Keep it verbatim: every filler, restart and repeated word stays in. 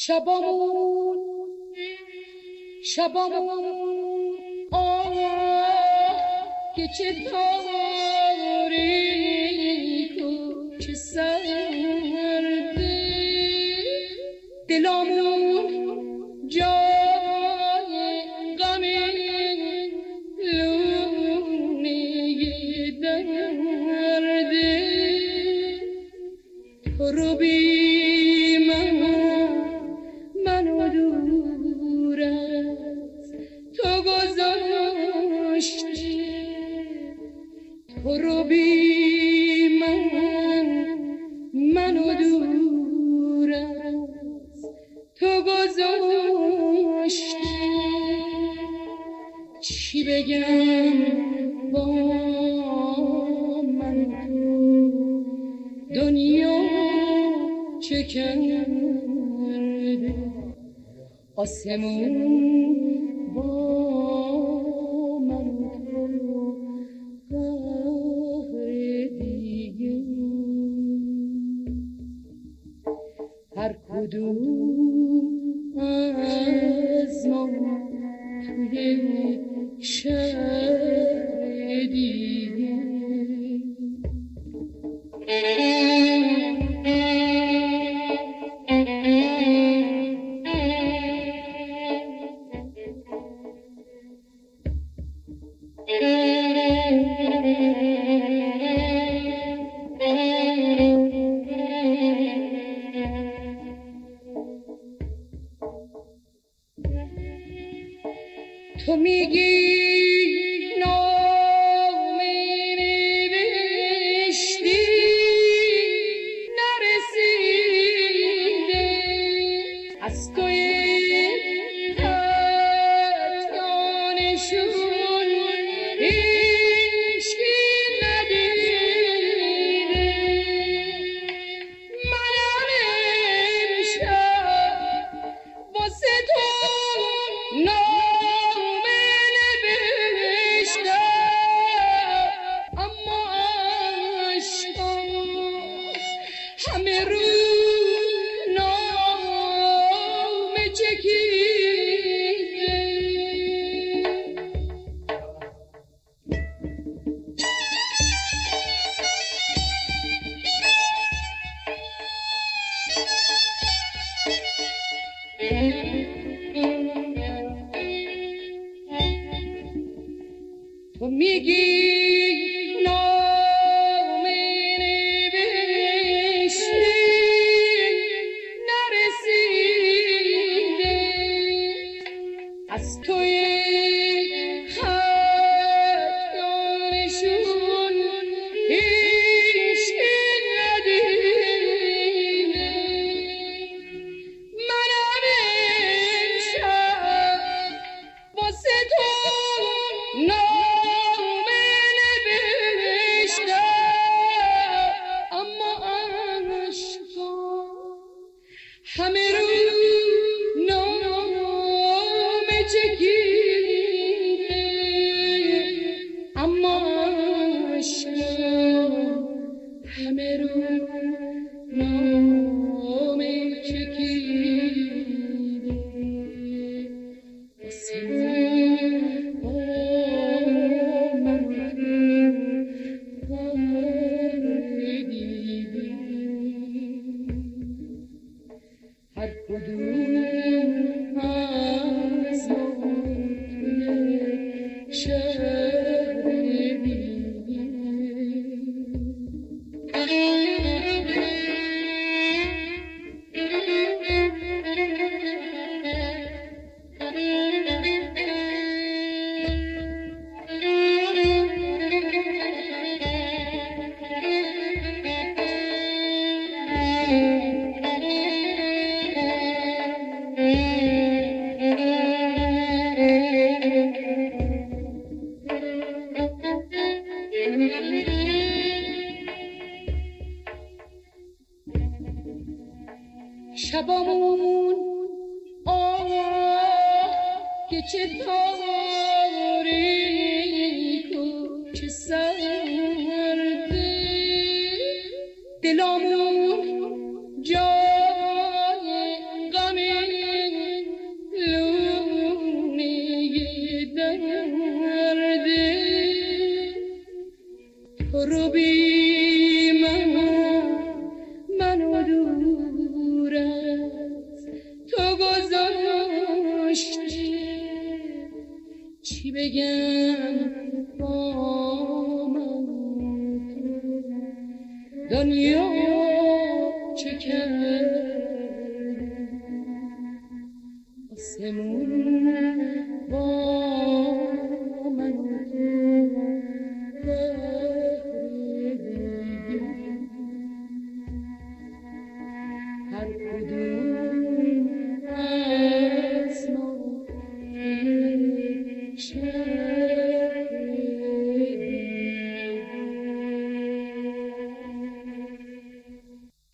شبامون شبامون آه که چه تاریک و چه سرده، دلامون جای غم لونه درده. تو رو بی تو رو بی من منو دور از تو گذاشتی. چی بگم با من دنیا چه کرده، آسمون با هر کدوم از ما توی شهر دیگه. تو میگی نامه نوشتی نرسیده، از توی خط یا نشون هیچکی ندیده. منم امشب واسه تو همه رو نامه چکیده. تو میگی از توی خط یا نشون هیچکی ندیده. منم امشب واسه تو نامه نوشتم، اما عشقا همه رو چکیده. اما عشق همه رو نامه چکیده. آسمون با من دیده. هر کدوم شبامون آه که چه تاریک و چه سرده، دلامون جای غم بگم با من دنیا چه کرد آسمون با من هر کدوم